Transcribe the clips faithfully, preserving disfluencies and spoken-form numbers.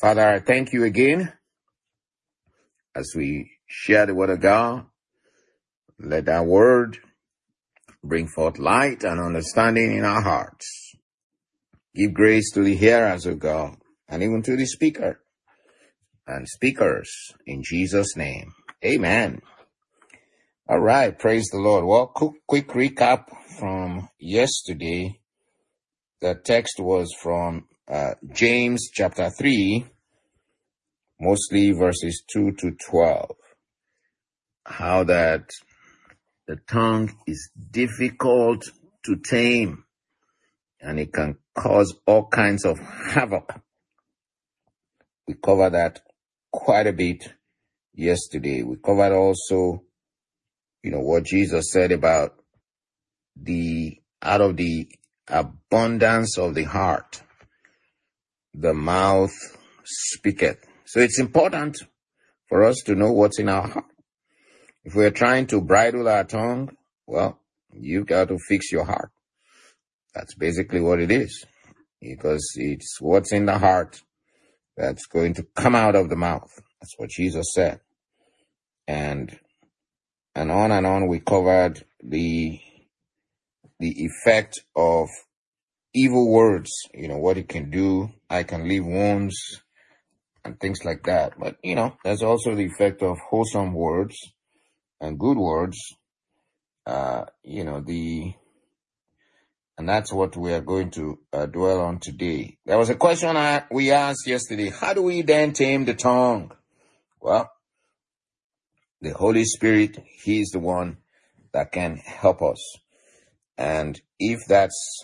Father, I thank you again as we share the word of God. Let that word bring forth light and understanding in our hearts. Give grace to the hearers of God and even to the speaker and speakers in Jesus' name. Amen. All right. Praise the Lord. Well, quick, quick recap from yesterday. The text was from uh, James chapter three, mostly verses two to twelve. How that the tongue is difficult to tame and it can cause all kinds of havoc. We covered that quite a bit yesterday. We covered also, you know, what Jesus said about the, out of the abundance of the heart, the mouth speaketh. So it's important for us to know what's in our heart. If we're trying to bridle our tongue, well, you've got to fix your heart. That's basically what it is, because it's what's in the heart that's going to come out of the mouth. That's what Jesus said. And and on and on we covered the the effect of evil words, you know, what it can do. I can leave wounds and things like that. But, you know, there's also the effect of wholesome words and good words. Uh, you know, the And that's what we are going to uh, dwell on today. There was a question I, we asked yesterday. How do we then tame the tongue? Well, the Holy Spirit, He is the one that can help us. And if that's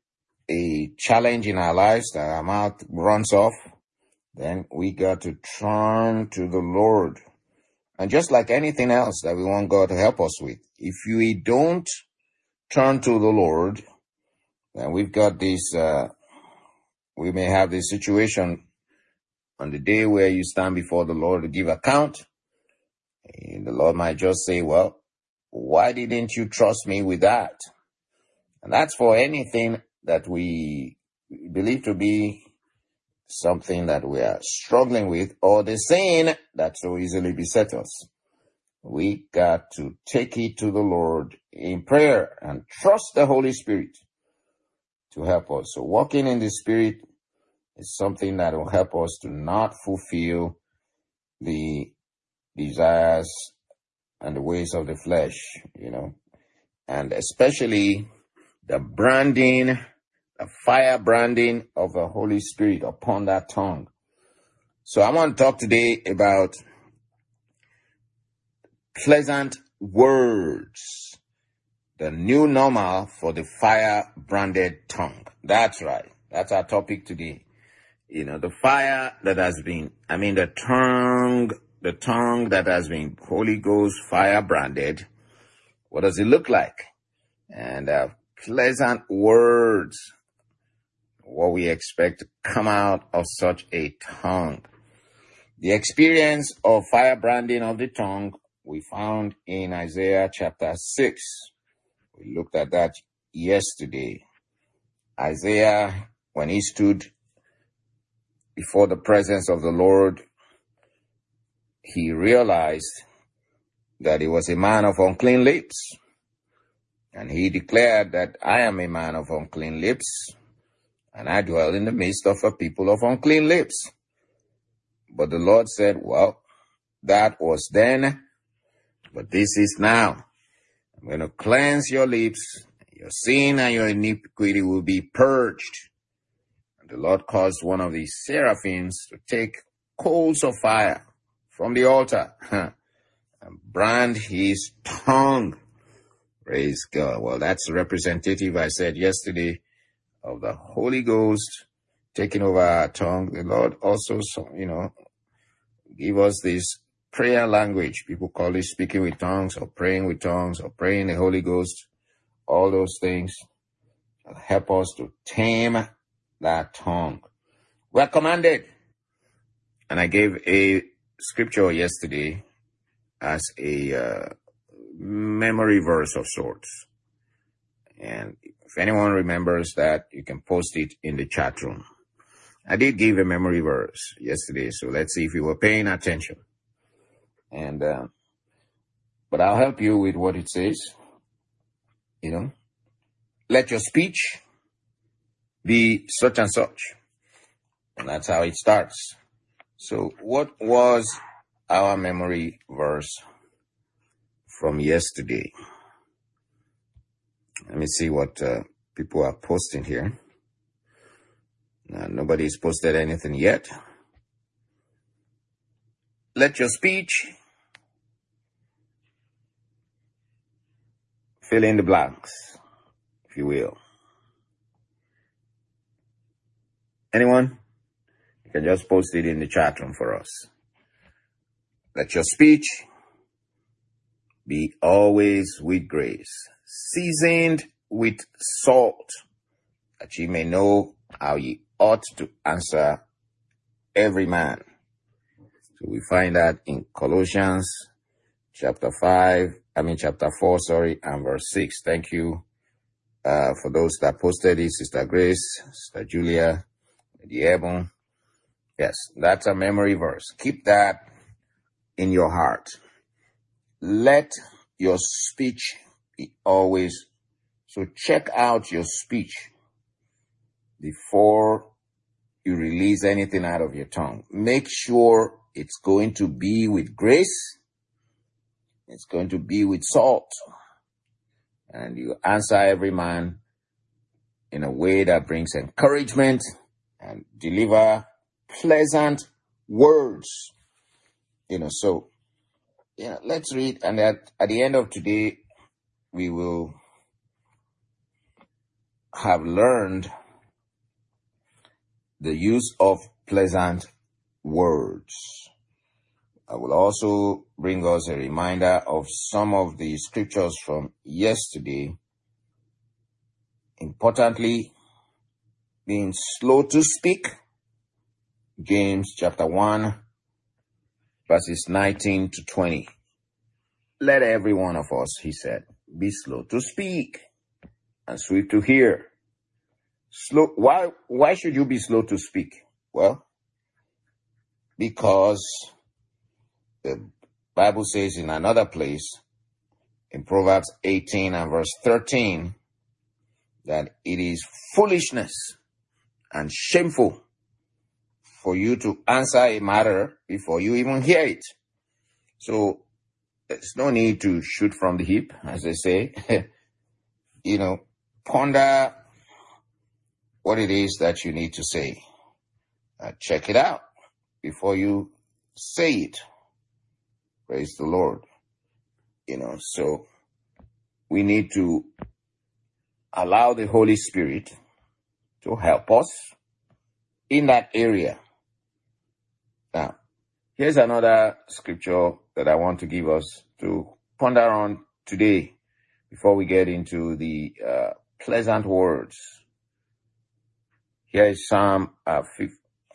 a challenge in our lives, that our mouth runs off, then we got to turn to the Lord. And just like anything else that we want God to help us with, if we don't turn to the Lord, and we've got this, uh, we may have this situation on the day where you stand before the Lord to give account. And the Lord might just say, well, why didn't you trust me with that? And that's for anything that we believe to be something that we are struggling with, or the sin that so easily besets us. We got to take it to the Lord in prayer and trust the Holy Spirit to help us. So walking in the Spirit is something that will help us to not fulfill the desires and the ways of the flesh, you know, and especially the branding, the fire branding of the Holy Spirit upon that tongue. So I want to talk today about pleasant words. The new normal for the fire-branded tongue. That's right. That's our topic today. You know, the fire that has been, I mean, the tongue, the tongue that has been Holy Ghost fire-branded. What does it look like? And uh, pleasant words, what we expect to come out of such a tongue. The experience of fire-branding of the tongue we found in Isaiah chapter six. We looked at that yesterday. Isaiah, when he stood before the presence of the Lord, he realized that he was a man of unclean lips. And he declared that I am a man of unclean lips, and I dwell in the midst of a people of unclean lips. But the Lord said, well, that was then, but this is now. I'm going to cleanse your lips. Your sin and your iniquity will be purged. And the Lord caused one of the seraphims to take coals of fire from the altar and brand his tongue. Praise God. Well, that's representative, I said yesterday, of the Holy Ghost taking over our tongue. The Lord also, you know, give us this prayer language. People call it speaking with tongues or praying with tongues or praying the Holy Ghost. All those things help us to tame that tongue. We're commanded. And I gave a scripture yesterday as a uh, memory verse of sorts. And if anyone remembers that, you can post it in the chat room. I did give a memory verse yesterday, so let's see if you were paying attention. And, uh, but I'll help you with what it says. You know, let your speech be such and such. And that's how it starts. So what was our memory verse from yesterday? Let me see what uh, people are posting here. Uh, nobody's posted anything yet. Let your speech fill in the blanks, if you will. Anyone? You can just post it in the chat room for us. Let your speech be always with grace, seasoned with salt, that ye may know how ye ought to answer every man. So we find that in Colossians chapter five, I mean chapter four, sorry, and verse six. Thank you uh, for those that posted it, Sister Grace, Sister Julia, the Ebon. Yes, that's a memory verse. Keep that in your heart. Let your speech be always. So check out your speech before you release anything out of your tongue. Make sure it's going to be with grace. It's going to be with salt. And you answer every man in a way that brings encouragement and deliver pleasant words. You know, so, you know, let's read. And at, at the end of today, we will have learned the use of pleasant words. I will also bring us a reminder of some of the scriptures from yesterday. Importantly, being slow to speak. James chapter one, verses nineteen to twenty. Let every one of us, he said, be slow to speak and swift to hear. Slow. Why, why should you be slow to speak? Well, because the Bible says in another place, in Proverbs eighteen and verse thirteen, that it is foolishness and shameful for you to answer a matter before you even hear it. So there's no need to shoot from the hip, as they say. You know, ponder what it is that you need to say. Uh, check it out before you say it. Praise the Lord. You know, so we need to allow the Holy Spirit to help us in that area. Now, here's another scripture that I want to give us to ponder on today before we get into the uh, pleasant words. Here is Psalm uh, fifty,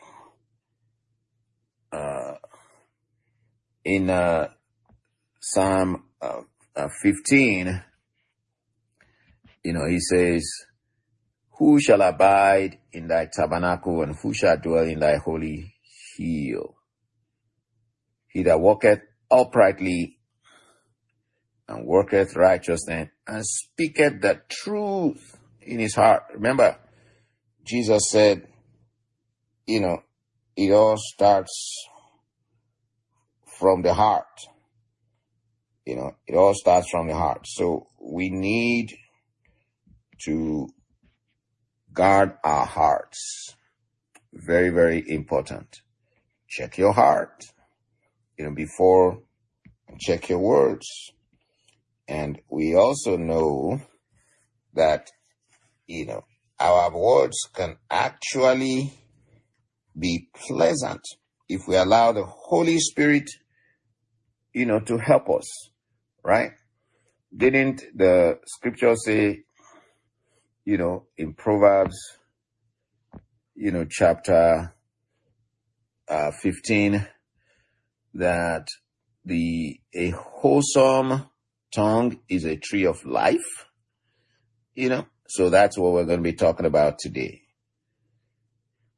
uh, in uh, Psalm uh, uh, fifteen, you know, he says, who shall abide in thy tabernacle, and who shall dwell in thy holy hill? He that walketh uprightly and worketh righteousness and speaketh the truth in his heart. Remember, Jesus said, you know, it all starts from the heart. You know, it all starts from the heart. So we need to guard our hearts. Very, very important. Check your heart, you know, before check your words. And we also know that, you know, our words can actually be pleasant if we allow the Holy Spirit, you know, to help us, right? Didn't the scripture say, you know, in Proverbs, you know, chapter uh, fifteen, that the a wholesome tongue is a tree of life, you know? So that's what we're going to be talking about today.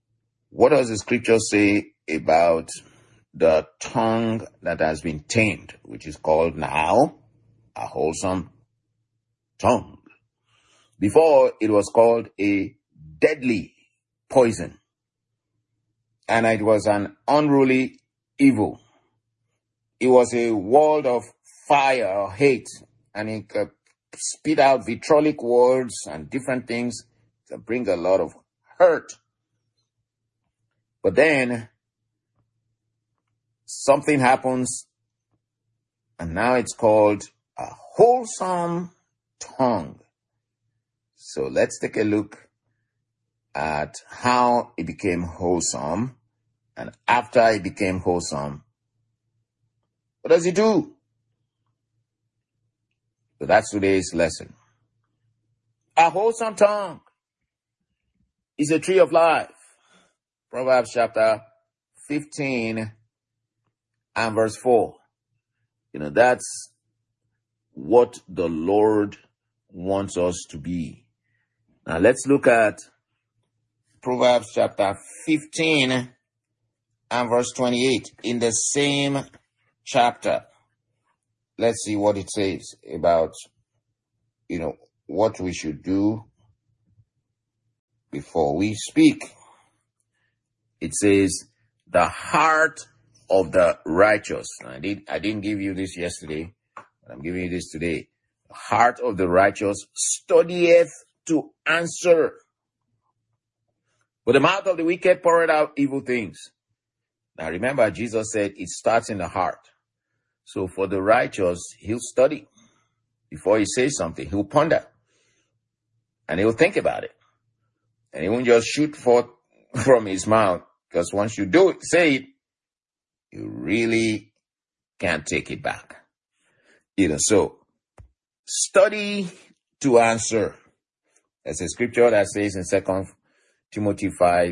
What does the scripture say about the tongue that has been tamed, which is called now a wholesome tongue? Before, it was called a deadly poison, and it was an unruly evil. It was a world of fire or hate, and it could spit out vitriolic words and different things that bring a lot of hurt. But then something happens, and now it's called a wholesome tongue. So let's take a look at how it became wholesome, and after it became wholesome, what does it do? So that's today's lesson. A wholesome tongue is a tree of life. Proverbs chapter fifteen and verse four. You know, that's what the Lord wants us to be. Now let's look at Proverbs chapter fifteen and verse twenty-eight. In the same chapter, let's see what it says about, you know, what we should do before we speak. It says, the heart of the righteous. I did, I didn't give you this yesterday, but I'm giving you this today. The heart of the righteous studieth to answer, but the mouth of the wicked poureth out evil things. Now remember, Jesus said it starts in the heart. So for the righteous, he'll study. Before he says something, he'll ponder. And he'll think about it. And he won't just shoot forth from his mouth. Because once you do it, say it, you really can't take it back. You know, so study to answer. There's a scripture that says in Second Timothy five,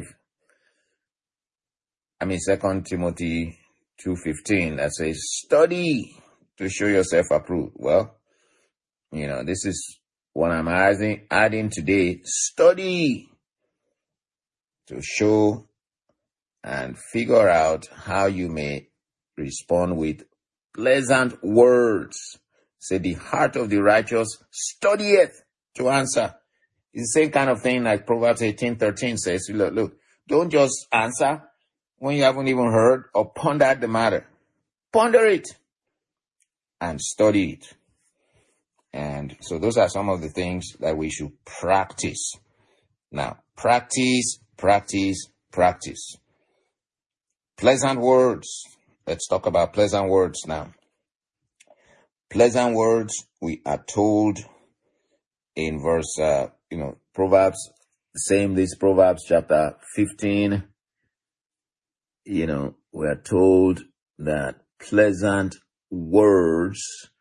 I mean Second Timothy two fifteen, that says, study to show yourself approved. Well, you know, this is what I'm adding, adding today. Study to show and figure out how you may respond with pleasant words. Say, the heart of the righteous studieth to answer. It's the same kind of thing like Proverbs eighteen thirteen says. Look, look, don't just answer when you haven't even heard or pondered the matter. Ponder it and study it. And so those are some of the things that we should practice. Now, practice, practice, practice. Pleasant words. Let's talk about pleasant words now. Pleasant words, we are told in verse, uh, you know, Proverbs, same this Proverbs chapter fifteen. You know, we are told that pleasant words,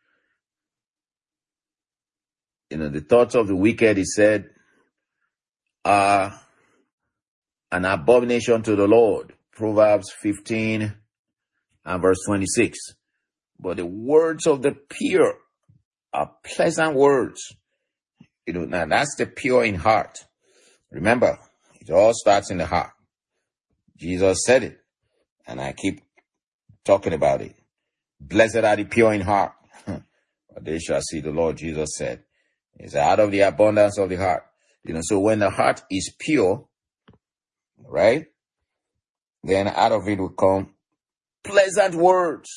you know, the thoughts of the wicked, he said, are an abomination to the Lord. Proverbs fifteen and verse twenty-six. But the words of the pure are pleasant words. You know, now that's the pure in heart. Remember, it all starts in the heart. Jesus said it, and I keep talking about it. Blessed are the pure in heart, for they shall see the Lord. Jesus said, it's out of the abundance of the heart. You know, so when the heart is pure, right, then out of it will come pleasant words.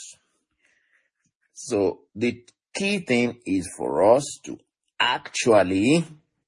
So the key thing is for us to actually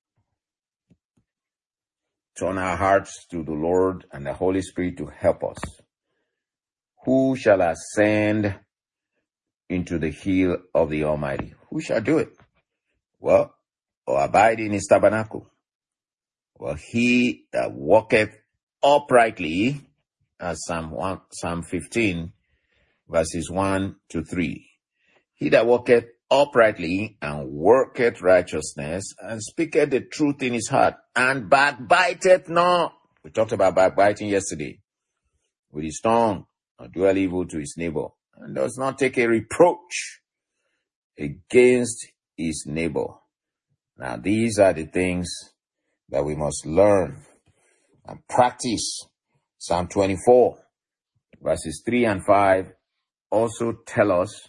turn our hearts to the Lord and the Holy Spirit to help us. Who shall ascend into the hill of the Almighty? Who shall do it? Well, or abide in his tabernacle? Well, he that walketh uprightly, as Psalm one, Psalm fifteen, verses one to three. He that walketh uprightly and worketh righteousness and speaketh the truth in his heart and backbiteth not. We talked about backbiting yesterday. With his tongue, or dwell evil to his neighbor, and does not take a reproach against his neighbor. Now, these are the things that we must learn and practice Psalm twenty-four, verses three and five also tell us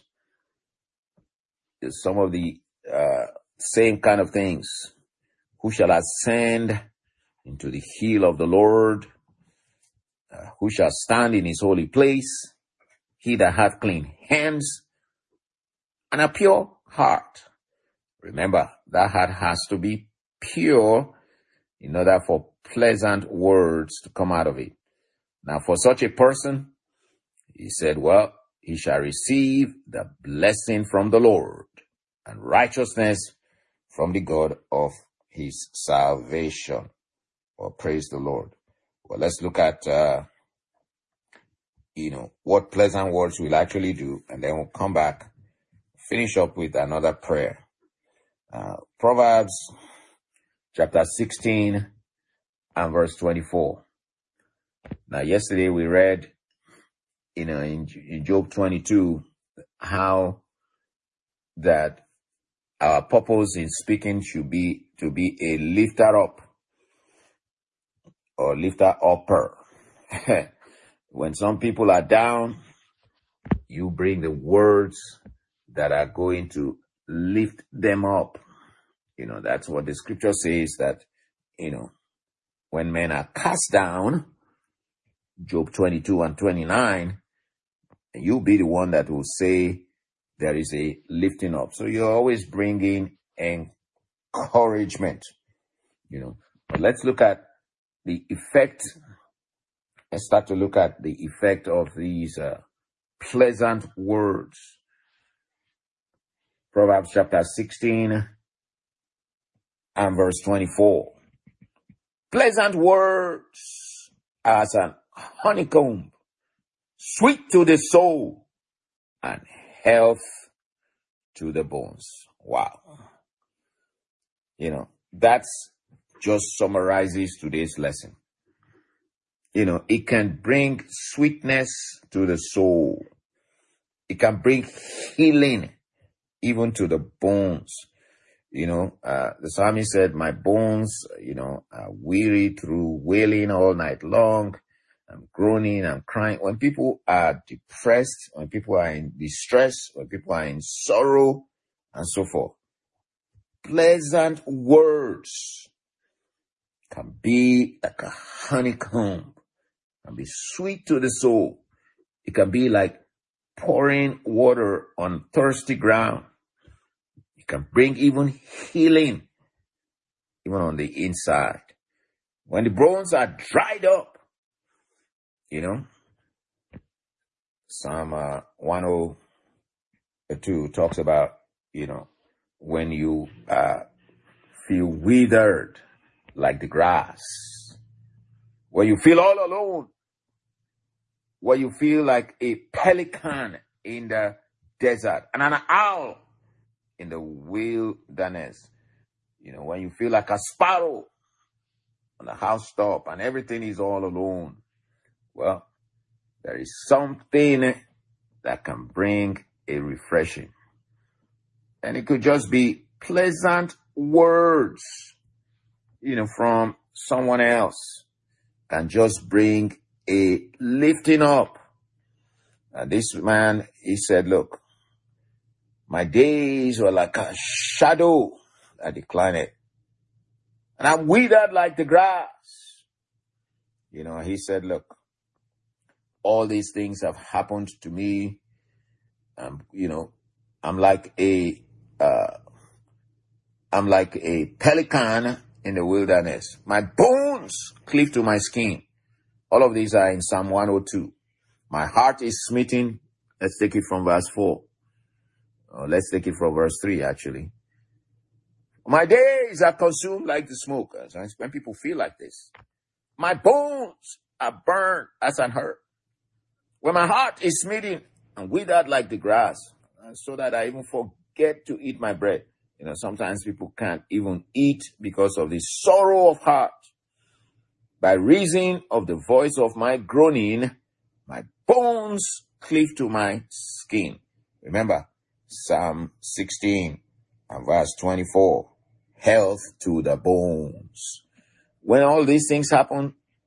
some of the uh, same kind of things. Who shall ascend into the hill of the Lord? Uh, who shall stand in his holy place? He that hath clean hands and a pure heart. Remember, that heart has to be pure in order for pleasant words to come out of it. Now, for such a person, he said, well, he shall receive the blessing from the Lord and righteousness from the God of his salvation. Well, praise the Lord. Well, let's look at, uh, you know, what pleasant words will actually do, and then we'll come back, finish up with another prayer. Uh, Proverbs chapter sixteen and verse twenty-four. Now, yesterday we read, you know, in, in Job twenty-two, how that our purpose in speaking should be to be a lifter up or lifter upper. When some people are down, you bring the words that are going to lift them up. You know, that's what the scripture says, that, you know, when men are cast down, Job twenty-two and twenty-nine, you'll be the one that will say there is a lifting up. So you're always bringing encouragement, you know. But let's look at the effect. Let's start to look at the effect of these uh, pleasant words. Proverbs chapter sixteen and verse twenty-four. Pleasant words as an honeycomb, sweet to the soul and health to the bones. Wow. You know, that's just summarizes today's lesson. You know, it can bring sweetness to the soul. It can bring healing even to the bones. You know, uh, the psalmist said, my bones, you know, are weary through wailing all night long. I'm groaning, I'm crying. When people are depressed, when people are in distress, when people are in sorrow, and so forth, pleasant words can be like a honeycomb, can be sweet to the soul. It can be like pouring water on thirsty ground. It can bring even healing, even on the inside. When the bones are dried up, you know, Psalm uh, one oh two talks about, you know, when you uh, feel withered like the grass, when you feel all alone, when you feel like a pelican in the desert and an owl in the wilderness, you know, when you feel like a sparrow on the housetop and everything is all alone, well, there is something that can bring a refreshing. And it could just be pleasant words, you know, from someone else, can just bring a lifting up. And this man, he said, look, my days were like a shadow that declined, and I'm withered like the grass. You know, he said, look, all these things have happened to me. Um, you know, I'm like a, uh, I'm like a pelican in the wilderness. My bones cleave to my skin. All of these are in Psalm one oh two. My heart is smitten. Let's take it from verse four. Uh, let's take it from verse three, actually. My days are consumed like the smoke. When people feel like this, my bones are burned as an herb. When my heart is smitten and withered like the grass, so that I even forget to eat my bread. You know, sometimes people can't even eat because of the sorrow of heart. By reason of the voice of my groaning, my bones cleave to my skin. Remember, Psalm sixteen and verse twenty-four, health to the bones. When all these things happen,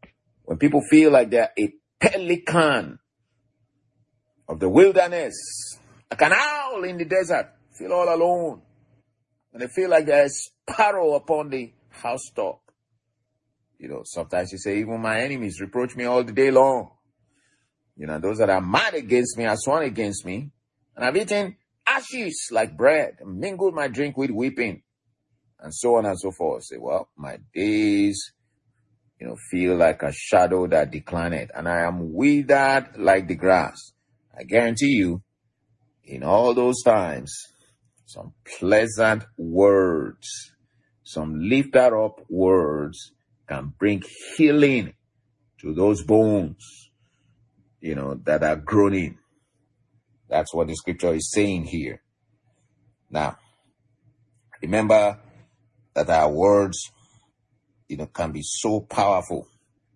When people feel like they're a pelican of the wilderness, like an owl in the desert, feel all alone. And they feel like they're a sparrow upon the housetop. You know, sometimes you say, even my enemies reproach me all the day long. You know, those that are mad against me are sworn against me. And I've eaten ashes like bread, and mingled my drink with weeping, and so on and so forth. Say, well, my days, you know, feel like a shadow that declineth, and I am withered like the grass. I guarantee you, in all those times, some pleasant words, some lifted up words can bring healing to those bones, you know, that are groaning. That's what the scripture is saying here. Now, remember that our words, you know, can be so powerful,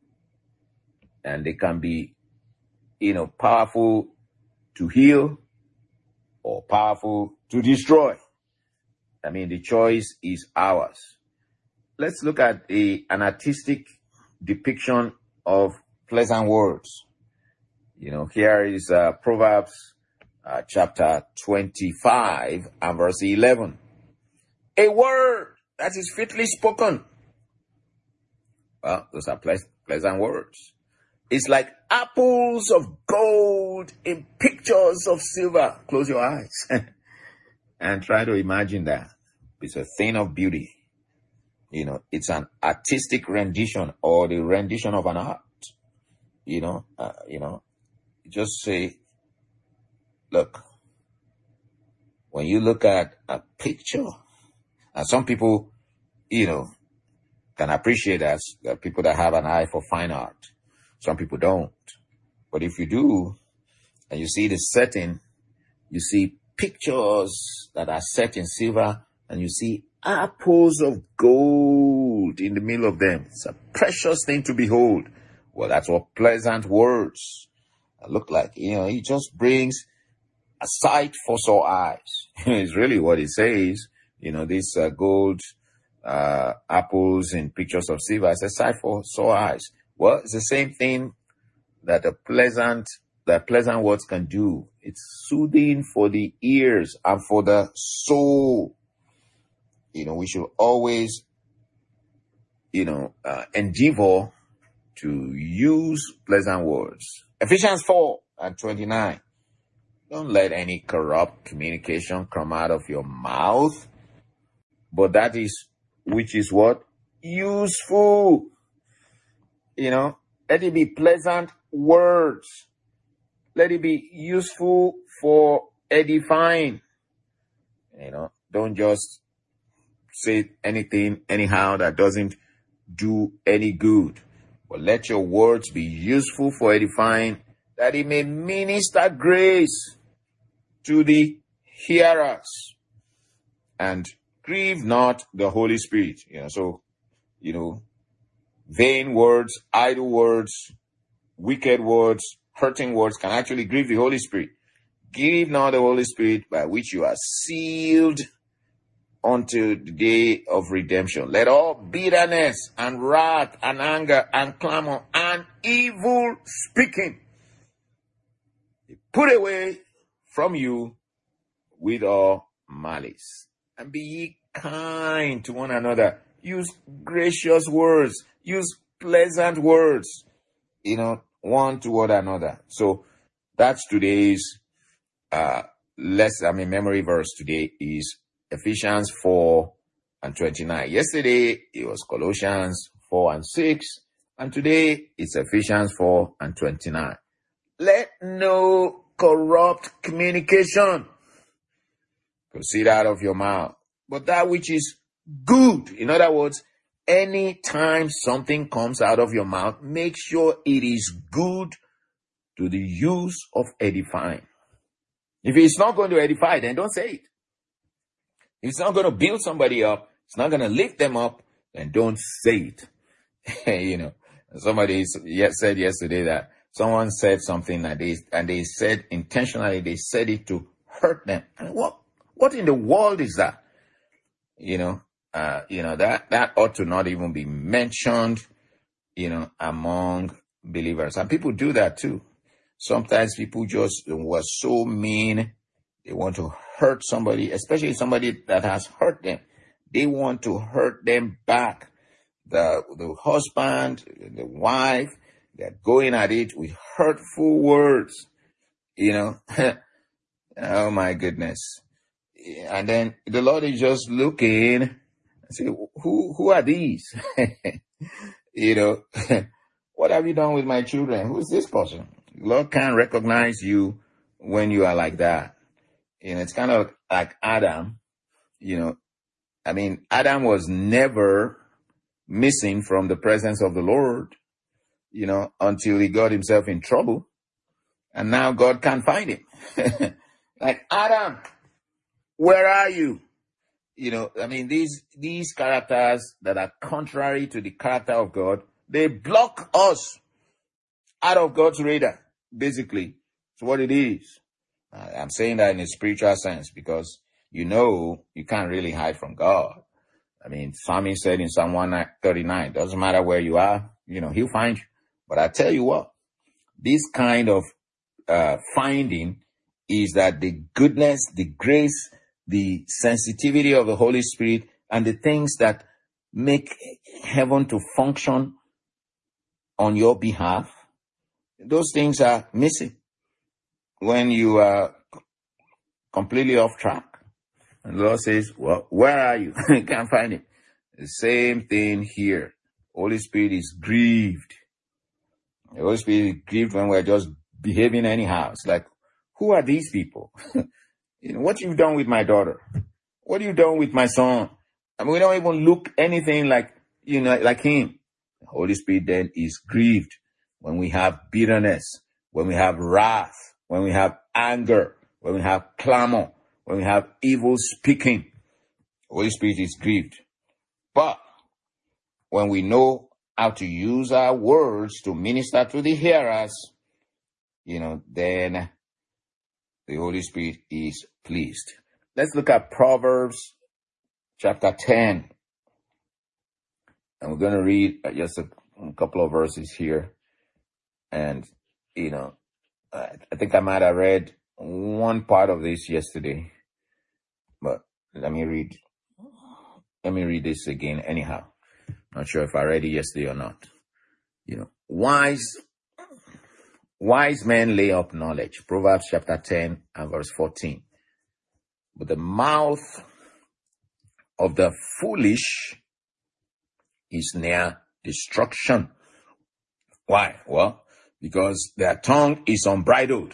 and they can be, you know, powerful to heal or powerful to destroy. I mean, the choice is ours. Let's look at a, an artistic depiction of pleasant words. You know, here is uh, Proverbs uh, chapter twenty-five and verse eleven. A word that is fitly spoken. Well, those are ple- pleasant words. It's like apples of gold in pictures of silver. Close your eyes and try to imagine that. It's a thing of beauty. You know, it's an artistic rendition or the rendition of an art. You know, uh, you know, just say, look, when you look at a picture, and some people, you know, can appreciate that. There are people that have an eye for fine art. Some people don't. But if you do, and you see the setting, you see pictures that are set in silver, and you see apples of gold in the middle of them. It's a precious thing to behold. Well, that's what pleasant words look like. You know, it just brings a sight for sore eyes. It's really what it says. You know, these uh, gold uh, apples in pictures of silver. It's a sight for sore eyes. Well, it's the same thing that a pleasant, that pleasant words can do. It's soothing for the ears and for the soul. You know, we should always, you know, uh, endeavor to use pleasant words. Ephesians four and twenty-nine. Don't let any corrupt communication come out of your mouth, but that is, which is what? Useful. You know, let it be pleasant words. Let it be useful for edifying. You know, don't just say anything anyhow that doesn't do any good. But let your words be useful for edifying, that it may minister grace to the hearers. And grieve not the Holy Spirit. You know, so, you know, vain words, idle words, wicked words, hurting words can actually grieve the Holy Spirit. Grieve not the Holy Spirit, by which you are sealed until the day of redemption. Let all bitterness and wrath and anger and clamor and evil speaking be put away from you with all malice. And be ye kind to one another. Use gracious words. Use pleasant words, you know, one toward another. So that's today's uh lesson. I mean, memory verse today is Ephesians four and twenty-nine. Yesterday it was Colossians four and six, and today it's Ephesians four and twenty-nine. Let no corrupt communication proceed out of your mouth, but that which is good. In other words, anytime something comes out of your mouth, make sure it is good to the use of edifying. If it's not going to edify, then don't say it. If it's not going to build somebody up, it's not going to lift them up, then don't say it. You know, somebody said yesterday that someone said something that they, and they said intentionally, they said it to hurt them. And what, what in the world is that? You know, uh, you know, that, that ought to not even be mentioned, you know, among believers. And people do that too. Sometimes people just were so mean. They want to hurt somebody, especially somebody that has hurt them. They want to hurt them back. The, the husband, the wife, they're going at it with hurtful words, you know. Oh my goodness. And then the Lord is just looking and say, who, who are these? You know, what have you done with my children? Who is this person? The Lord can't recognize you when you are like that. You know, it's kind of like Adam, you know. I mean, Adam was never missing from the presence of the Lord, you know, until he got himself in trouble. And now God can't find him. Like, Adam, where are you? You know, I mean, these, these characters that are contrary to the character of God, they block us out of God's radar, basically. It's what it is. I'm saying that in a spiritual sense because, you know, you can't really hide from God. I mean, Psalmist said in Psalm one thirty-nine, doesn't matter where you are, you know, he'll find you. But I tell you what, this kind of uh, finding is that the goodness, the grace, the sensitivity of the Holy Spirit, and the things that make heaven to function on your behalf, those things are missing when you are completely off track. And the Lord says, well, where are you? You can't find him. The same thing here. Holy Spirit is grieved. The Holy Spirit is grieved when we're just behaving anyhow. It's like, who are these people? You know, what you've done with my daughter? What have you done with my son? I mean, we don't even look anything like, you know, like him. The Holy Spirit then is grieved when we have bitterness, when we have wrath, when we have anger, when we have clamor, when we have evil speaking. The Holy Spirit is grieved. But when we know how to use our words to minister to the hearers, you know, then the Holy Spirit is pleased. Let's look at Proverbs chapter ten. And we're going to read just a, a couple of verses here. And, you know, I, I think I might have read one part of this yesterday. But let me read. Let me read this again anyhow. Not sure if I read it yesterday or not. You know, wise, wise men lay up knowledge. Proverbs chapter ten and verse fourteen. But the mouth of the foolish is near destruction. Why? Well, because their tongue is unbridled.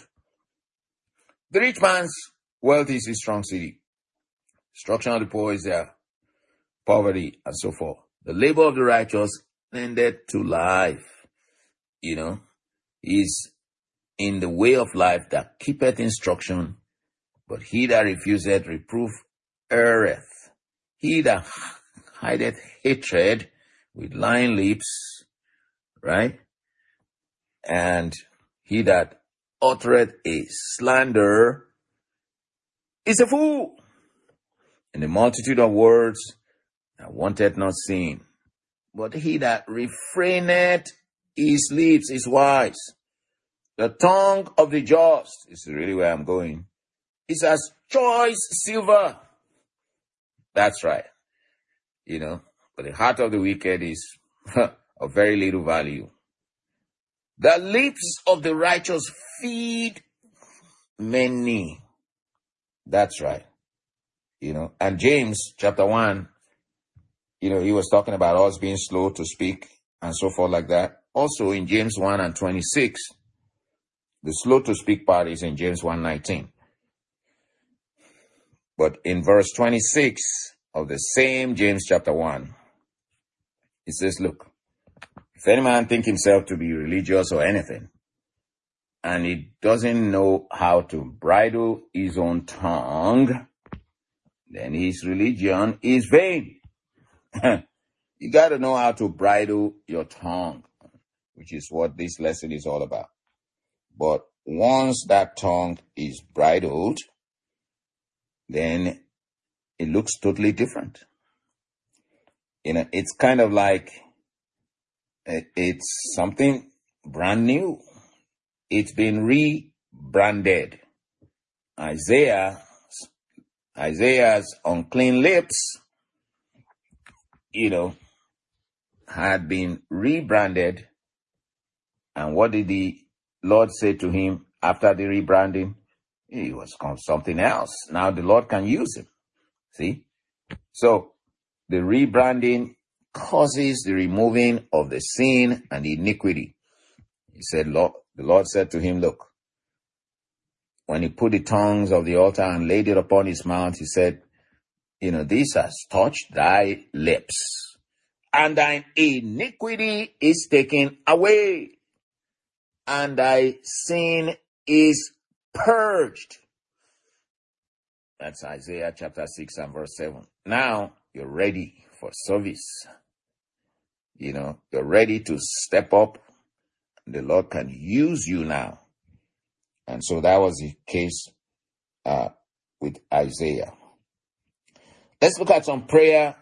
The rich man's wealth is his strong city. Destruction of the poor is their poverty, and so forth. The labor of the righteous ended to life. You know, is in the way of life that keepeth instruction, but he that refuseth reproof erreth. He that hideth hatred with lying lips, right? And he that uttereth a slander is a fool. In the multitude of words that wanteth not sin, but he that refraineth his lips is wise. The tongue of the just, this is really where I'm going, is as choice silver. That's right. You know, but the heart of the wicked is of very little value. The lips of the righteous feed many. That's right. You know, and James chapter one, you know, he was talking about us being slow to speak and so forth like that. Also in James one and twenty-six, the slow to speak part is in James one nineteen. But in verse twenty-six of the same James chapter one, it says, look, if any man think himself to be religious or anything, and he doesn't know how to bridle his own tongue, then his religion is vain. You got to know how to bridle your tongue, which is what this lesson is all about. But once that tongue is bridled, then it looks totally different. You know, it's kind of like It's something brand new. It's been rebranded. Isaiah, Isaiah's unclean lips, you know, had been rebranded. And what did the Lord say to him after the rebranding? He was called something else. Now the Lord can use him. See? So the rebranding causes the removing of the sin and the iniquity. He said, Lord, the Lord said to him, look, when he put the tongues of the altar and laid it upon his mouth, he said, you know, this has touched thy lips, and thine iniquity is taken away, and thy sin is purged. That's Isaiah chapter six and verse seven. Now you're ready for service. You know, you're ready to step up. The Lord can use you now. And so that was the case uh, with Isaiah. Let's look at some prayer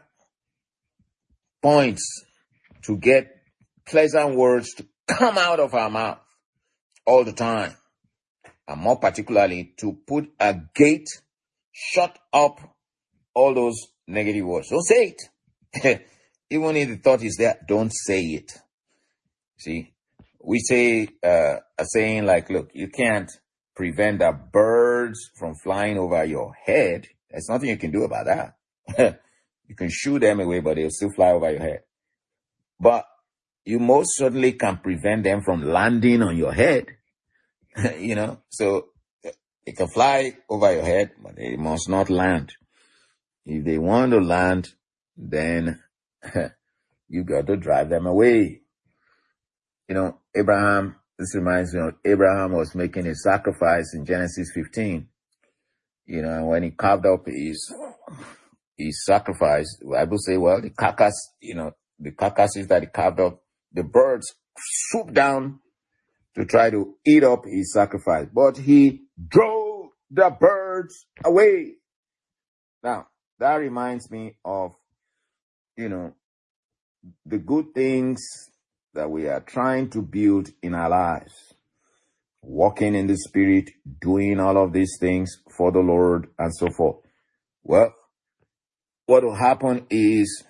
points to get pleasant words to come out of our mouth all the time. And more particularly, to put a gate, shut up all those negative words. Don't say it. Even if the thought is there, don't say it. See? We say uh, a saying like, look, you can't prevent the birds from flying over your head. There's nothing you can do about that. You can shoo them away, but they'll still fly over your head. But you most certainly can prevent them from landing on your head. You know, so they can fly over your head, but they must not land. If they want to land, then you got to drive them away. You know, Abraham, this reminds me of Abraham was making a sacrifice in Genesis fifteen. You know, and when he carved up his, his sacrifice, the Bible say, well, the carcass, you know, the carcasses that he carved up, the birds swooped down to try to eat up his sacrifice. But he drove the birds away. Now, that reminds me of, you know, the good things that we are trying to build in our lives. Walking in the Spirit, doing all of these things for the Lord and so forth. Well, what will happen is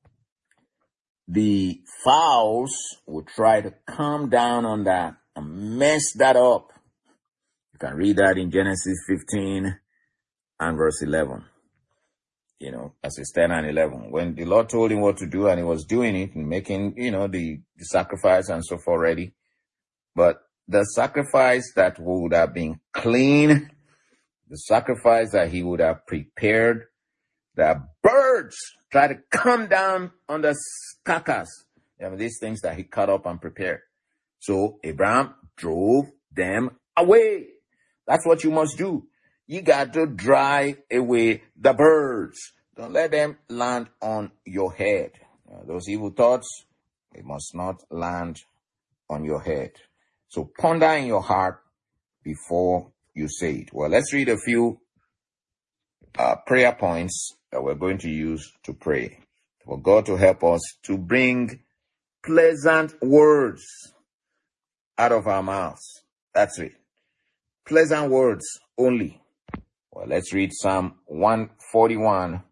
the fowls will try to come down on that and mess that up. You can read that in Genesis fifteen and verse eleven. You know, verses ten and eleven. When the Lord told him what to do and he was doing it and making, you know, the, the sacrifice and so forth ready. But the sacrifice that would have been clean, the sacrifice that he would have prepared, the birds try to come down on the carcass. You know, these things that he cut up and prepared. So Abraham drove them away. That's what you must do. You got to drive away the birds. Don't let them land on your head. Uh, those evil thoughts, they must not land on your head. So ponder in your heart before you say it. Well, let's read a few uh, prayer points that we're going to use to pray. For God to help us to bring pleasant words out of our mouths. That's it. Pleasant words only. Well, let's read Psalm one forty-one.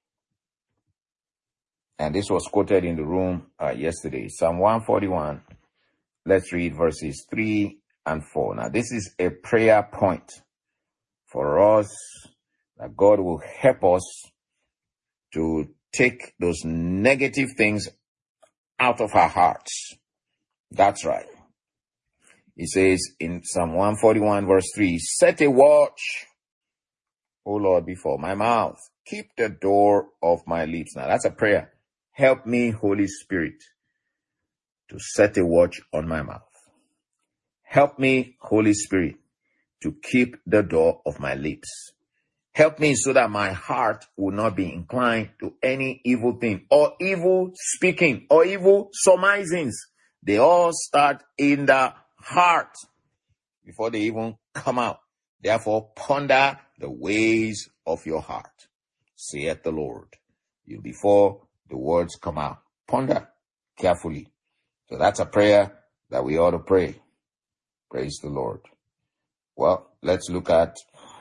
And this was quoted in the room uh, yesterday. Psalm one forty-one. Let's read verses three and four. Now, this is a prayer point for us that God will help us to take those negative things out of our hearts. That's right. He says in Psalm one forty-one verse three, set a watch, O Lord, before my mouth. Keep the door of my lips. Now that's a prayer. Help me, Holy Spirit, to set a watch on my mouth. Help me, Holy Spirit, to keep the door of my lips. Help me so that my heart will not be inclined to any evil thing or evil speaking or evil surmisings. They all start in the heart before they even come out. Therefore, ponder the ways of your heart, saith the Lord. You before the words come out, ponder carefully So that's a prayer that we ought to pray. Praise the Lord. Well, let's look at,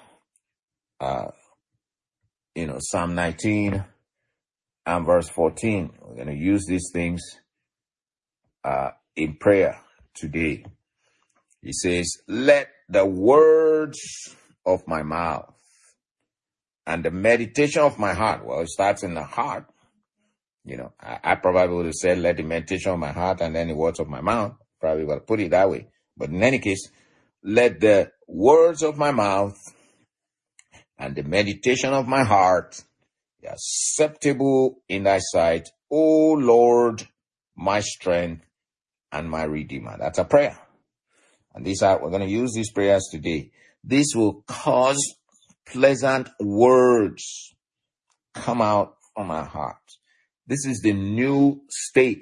uh, you know, Psalm nineteen and verse fourteen. We're going to use these things uh, in prayer today. He says, let the words of my mouth and the meditation of my heart, well, it starts in the heart. You know, I, I probably would have said, let the meditation of my heart and then the words of my mouth. Probably would have put it that way. But in any case, let the words of my mouth and the meditation of my heart be acceptable in thy sight, O Lord, my strength and my redeemer. That's a prayer. And these are, we're going to use these prayers today. This will cause pleasant words come out from our hearts. This is the new state,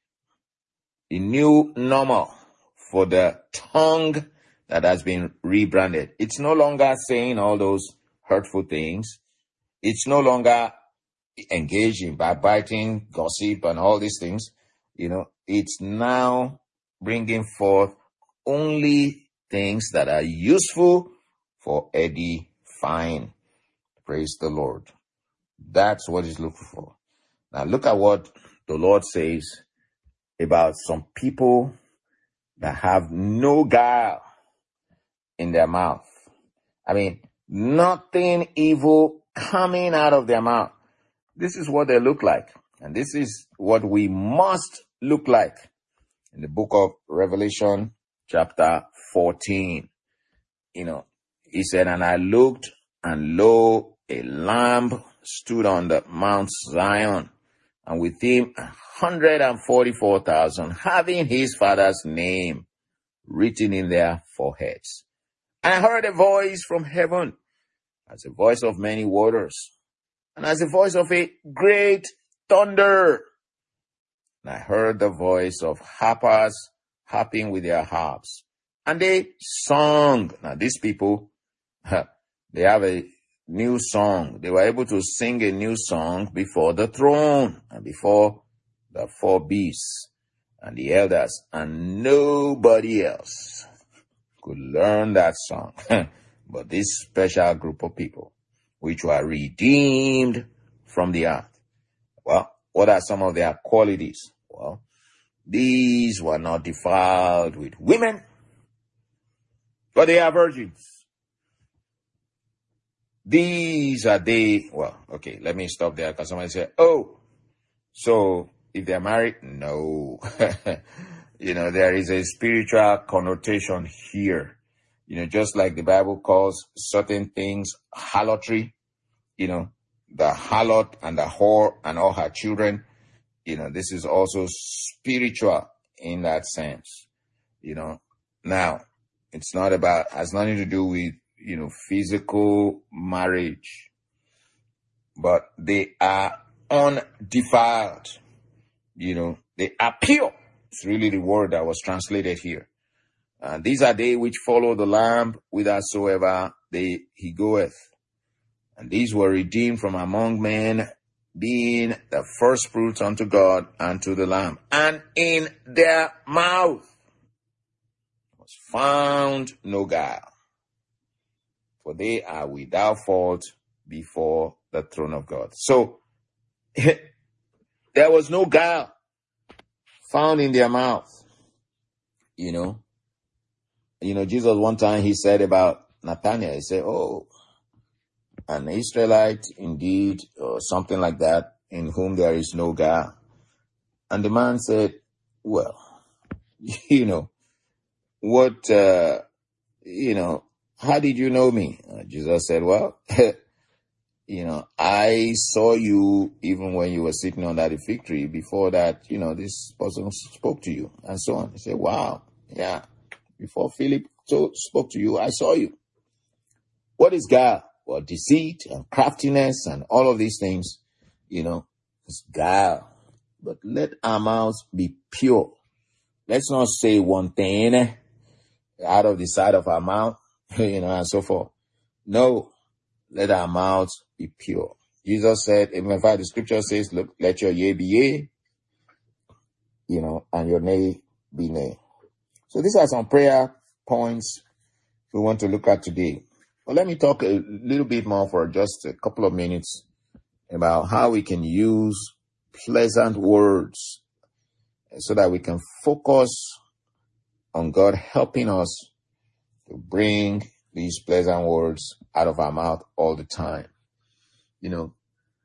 the new normal for the tongue that has been rebranded. It's no longer saying all those hurtful things. It's no longer engaging, backbiting, gossip, and all these things. You know, it's now bringing forth only things that are useful for edifying. Praise the Lord. That's what he's looking for. Now look at what the Lord says about some people that have no guile in their mouth. I mean, nothing evil coming out of their mouth. This is what they look like. And this is what we must look like. In the book of Revelation, chapter fourteen, you know, he said, and I looked, and lo, a lamb stood on the Mount Zion, and with him a hundred and forty-four thousand, having his father's name written in their foreheads. And I heard a voice from heaven, as a voice of many waters, and as a voice of a great thunder. And I heard the voice of harpers harping with their harps. And they sung. Now these people, they have a new song. They were able to sing a new song before the throne and before the four beasts and the elders. And nobody else could learn that song but this special group of people, which were redeemed from the earth. Well, what are some of their qualities? Well, these were not defiled with women, but they are virgins. These are they, well, okay, let me stop there because somebody said, oh, so if they're married? No. You know, there is a spiritual connotation here. You know, just like the Bible calls certain things harlotry, you know, the harlot and the whore and all her children, you know, this is also spiritual in that sense. You know, now it's not about, has nothing to do with, you know, physical marriage, but they are undefiled. You know, they are pure. It's really the word that was translated here. Uh, these are they which follow the Lamb whithersoever they he goeth. And these were redeemed from among men, being the first fruits unto God and to the Lamb. And in their mouth was found no guile, for they are without fault before the throne of God. So there was no guile found in their mouth. You know, you know, Jesus one time he said about Nathanael, he said, oh, an Israelite indeed, or something like that, in whom there is no guile. And the man said, well, you know, what, uh, you know, how did you know me? Uh, Jesus said, well, you know, I saw you even when you were sitting under the fig tree. Before that, you know, this person spoke to you and so on. He said, wow, yeah. Before Philip told, spoke to you, I saw you. What is guile? Well, deceit and craftiness and all of these things, you know, it's guile. But let our mouths be pure. Let's not say one thing out of the side of our mouth, you know, and so forth. No, let our mouths be pure. Jesus said, in fact, the scripture says, look, let your yea be yea you know, and your nay be nay. So these are some prayer points we want to look at today. Well, let me talk a little bit more for just a couple of minutes about how we can use pleasant words so that we can focus on God helping us to bring these pleasant words out of our mouth all the time. You know,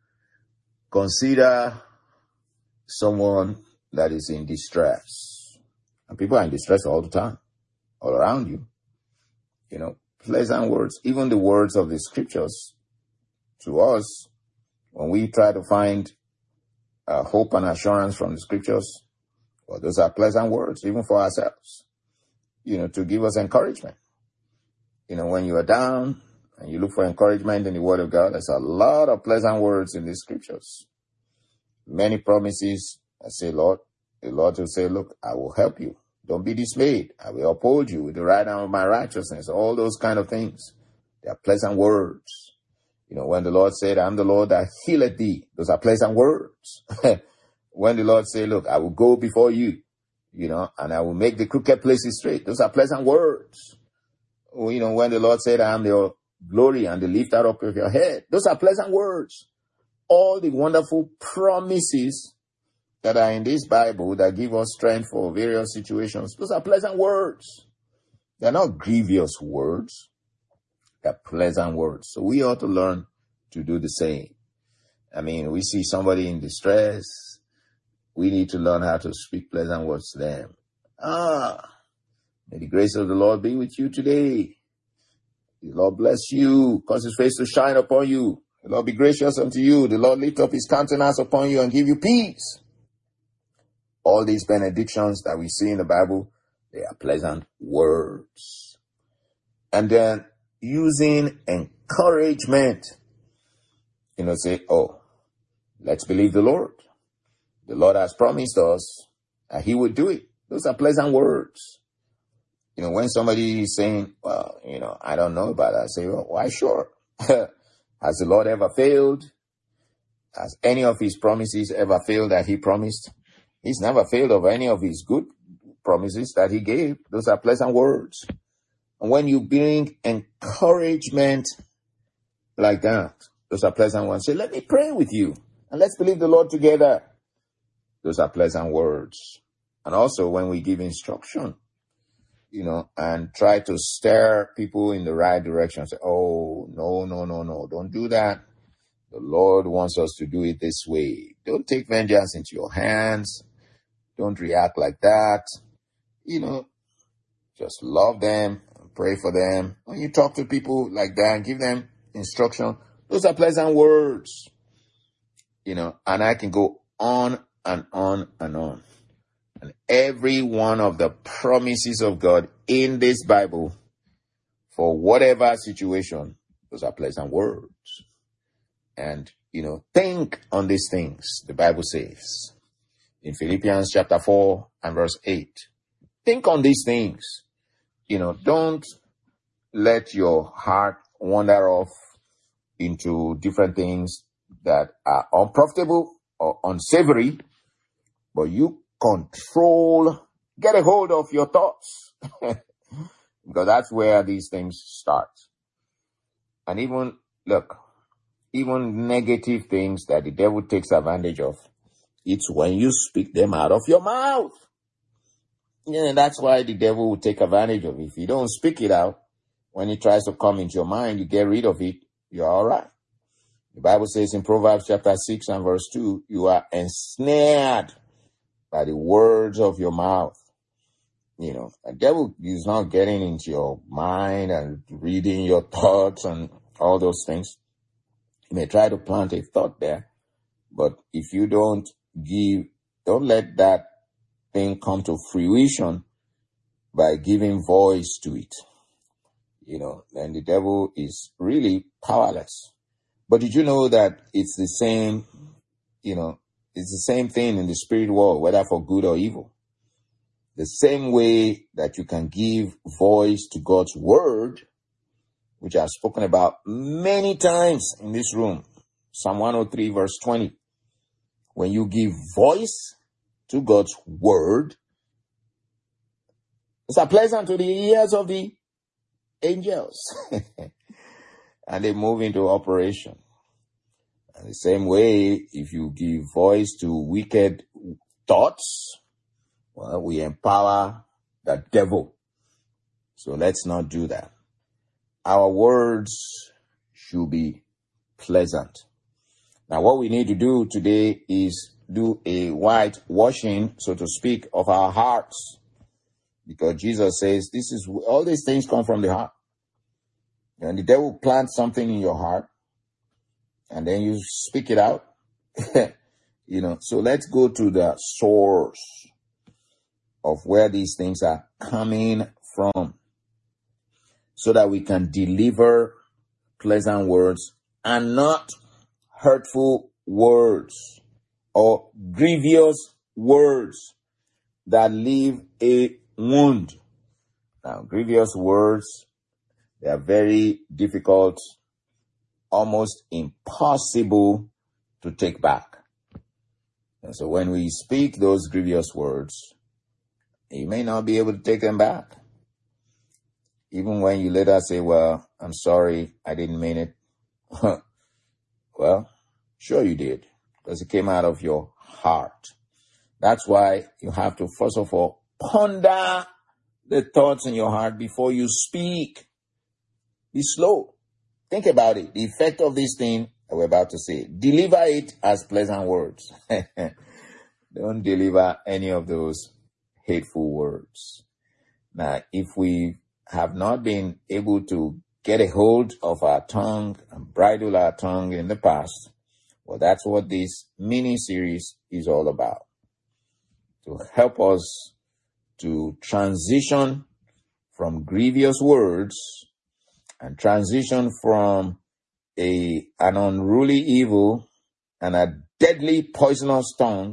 consider someone that is in distress. And people are in distress all the time, all around you. You know, pleasant words, even the words of the scriptures to us, when we try to find uh, hope and assurance from the scriptures, well, those are pleasant words, even for ourselves, you know, to give us encouragement. You know, when you are down and you look for encouragement in the Word of God, there's a lot of pleasant words in the scriptures. Many promises. I say, Lord, the Lord will say, look, I will help you. Don't be dismayed. I will uphold you with the right hand of my righteousness. All those kind of things. They are pleasant words. You know, when the Lord said, I'm the Lord that healeth thee, those are pleasant words. When the Lord said, look, I will go before you, you know, and I will make the crooked places straight. Those are pleasant words. You know, when the Lord said, I am your glory and the lifter up of your head, those are pleasant words. All the wonderful promises that are in this Bible that give us strength for various situations, those are pleasant words. They're not grievous words. They're pleasant words. So we ought to learn to do the same. I mean, we see somebody in distress. We need to learn how to speak pleasant words to them. Ah, may the grace of the Lord be with you today. The Lord bless you, cause his face to shine upon you. The Lord be gracious unto you. The Lord lift up his countenance upon you and give you peace. All these benedictions that we see in the Bible, they are pleasant words. And then using encouragement, you know, say, oh, let's believe the Lord. The Lord has promised us that he would do it. Those are pleasant words. You know, when somebody is saying, well, you know, I don't know about that, I say, well, why sure? Has the Lord ever failed? Has any of his promises ever failed that he promised? He's never failed of any of his good promises that he gave. Those are pleasant words. And when you bring encouragement like that, those are pleasant ones. Say, let me pray with you and let's believe the Lord together. Those are pleasant words. And also when we give instruction, you know, and try to steer people in the right direction. Say, oh, no, no, no, no, don't do that. The Lord wants us to do it this way. Don't take vengeance into your hands. Don't react like that. You know, just love them, pray for them. When you talk to people like that, give them instruction. Those are pleasant words. You know, and I can go on and on and on. And every one of the promises of God in this Bible, for whatever situation, those are pleasant words. And, you know, think on these things, the Bible says in Philippians chapter four and verse eight. Think on these things. You know, don't let your heart wander off into different things that are unprofitable or unsavory, but you control, get a hold of your thoughts, because that's where these things start. And even, look, even negative things that the devil takes advantage of, it's when you speak them out of your mouth. Yeah, that's why the devil will take advantage of it. If you don't speak it out, when it tries to come into your mind, you get rid of it, you're all right. The Bible says in Proverbs chapter six and verse two, you are ensnared by the words of your mouth. You know, the devil is not getting into your mind and reading your thoughts and all those things. He may try to plant a thought there, but if you don't give, don't let that thing come to fruition by giving voice to it. You know, then the devil is really powerless. But did you know that it's the same, you know, it's the same thing in the spirit world, whether for good or evil. The same way that you can give voice to God's word, which I've spoken about many times in this room. Psalm one oh three verse twenty. When you give voice to God's word is pleasant to the ears of the angels. And they move into operation. And the same way, if you give voice to wicked thoughts, well, we empower the devil. So let's not do that. Our words should be pleasant. Now, what we need to do today is do a whitewashing, so to speak, of our hearts. Because Jesus says, this is all these things come from the heart. And the devil plants something in your heart, and then you speak it out. You know, so let's go to the source of where these things are coming from, so that we can deliver pleasant words and not hurtful words or grievous words that leave a wound. Now, grievous words, they are very difficult, almost impossible to take back. And so when we speak those grievous words, you may not be able to take them back. Even when you later say, well, I'm sorry, I didn't mean it. Well, sure you did, because it came out of your heart. That's why you have to, first of all, ponder the thoughts in your heart before you speak. Be slow. Think about it. The effect of this thing that we're about to say. Deliver it as pleasant words. Don't deliver any of those hateful words. Now, if we have not been able to get a hold of our tongue and bridle our tongue in the past, well, that's what this mini-series is all about. To help us to transition from grievous words and transition from a an unruly evil and a deadly poisonous tongue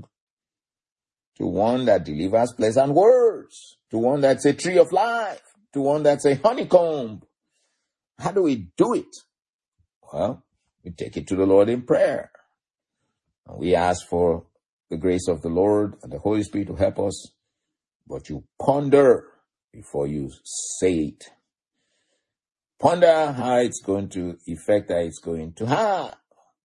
to one that delivers pleasant words, to one that's a tree of life, to one that's a honeycomb. How do we do it? Well, we take it to the Lord in prayer. And we ask for the grace of the Lord and the Holy Spirit to help us. But you ponder before you say it. Ponder how it's going to affect, how it's going to have,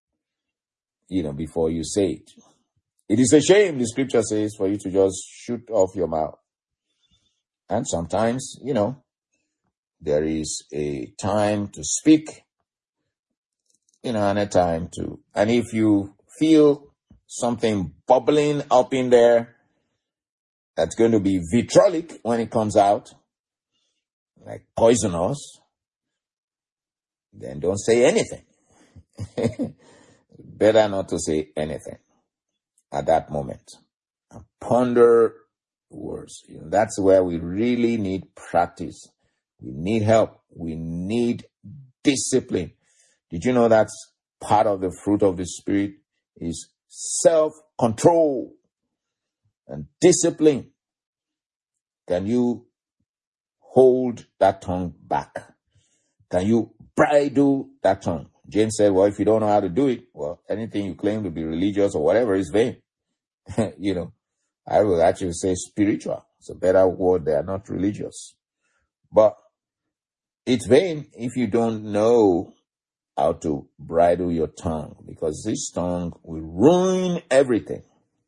you know, before you say it. It is a shame, the scripture says, for you to just shoot off your mouth. And sometimes, you know, there is a time to speak, you know, and a time to, and if you feel something bubbling up in there that's going to be vitriolic when it comes out, like poisonous, then don't say anything. Better not to say anything at that moment. And ponder words. You know, that's where we really need practice. We need help. We need discipline. Did you know that's part of the fruit of the Spirit is self-control and discipline? Can you hold that tongue back? Can you bridle that tongue? James said, well, if you don't know how to do it, well, anything you claim to be religious or whatever is vain. You know, I would actually say spiritual. It's a better word there, not religious. But it's vain if you don't know how to bridle your tongue, because this tongue will ruin everything.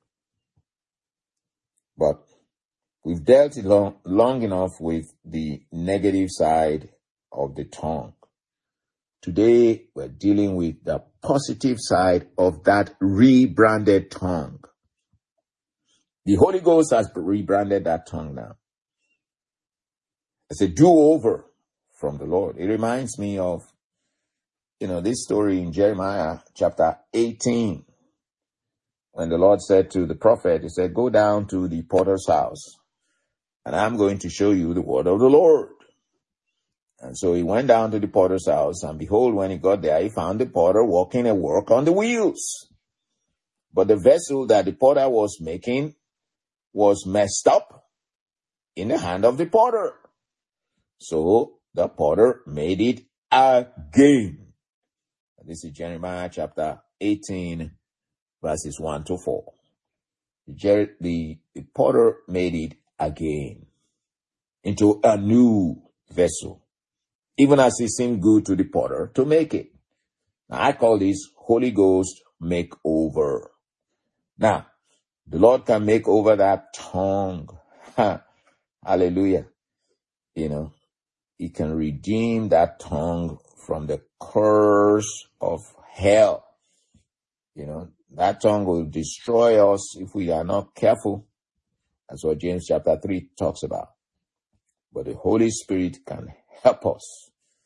But we've dealt long, long enough with the negative side of the tongue. Today, we're dealing with the positive side of that rebranded tongue. The Holy Ghost has rebranded that tongue now. It's a do-over from the Lord. It reminds me of, you know, this story in Jeremiah chapter eighteen, when the Lord said to the prophet, he said, go down to the potter's house, and I'm going to show you the word of the Lord. And so he went down to the potter's house, and behold, when he got there, he found the potter working at work on the wheels. But the vessel that the potter was making was messed up in the hand of the potter. So the potter made it again. This is Jeremiah chapter eighteen, verses one to four. The, the, the potter made it again into a new vessel, even as it seemed good to the potter to make it. Now, I call this Holy Ghost makeover. Now, the Lord can make over that tongue. Hallelujah. You know, He can redeem that tongue from the curse of hell. You know, that tongue will destroy us if we are not careful. That's what James chapter three talks about. But the Holy Spirit can help us